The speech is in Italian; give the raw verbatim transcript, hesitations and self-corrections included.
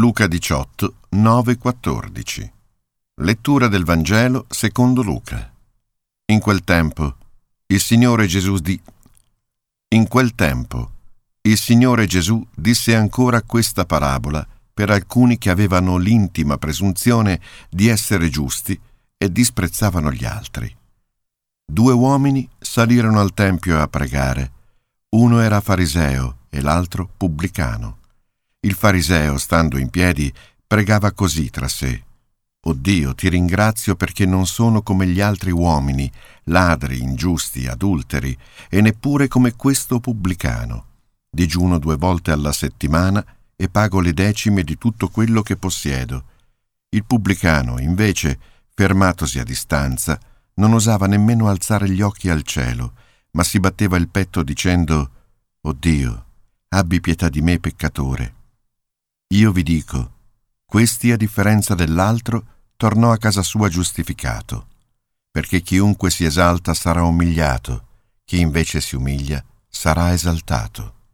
Luca diciotto, nove quattordici. Lettura del Vangelo secondo Luca. In quel tempo il Signore Gesù di... In quel tempo il Signore Gesù disse ancora questa parabola per alcuni che avevano l'intima presunzione di essere giusti e disprezzavano gli altri. Due uomini salirono al tempio a pregare. Uno era fariseo e l'altro pubblicano. Il fariseo, stando in piedi, pregava così tra sé: «O Dio, ti ringrazio perché non sono come gli altri uomini, ladri, ingiusti, adulteri, e neppure come questo pubblicano. Digiuno due volte alla settimana e pago le decime di tutto quello che possiedo». Il pubblicano, invece, fermatosi a distanza, non osava nemmeno alzare gli occhi al cielo, ma si batteva il petto dicendo: «O Dio, abbi pietà di me peccatore». Io vi dico, questi, a differenza dell'altro, tornò a casa sua giustificato, perché chiunque si esalta sarà umiliato, chi invece si umilia sarà esaltato.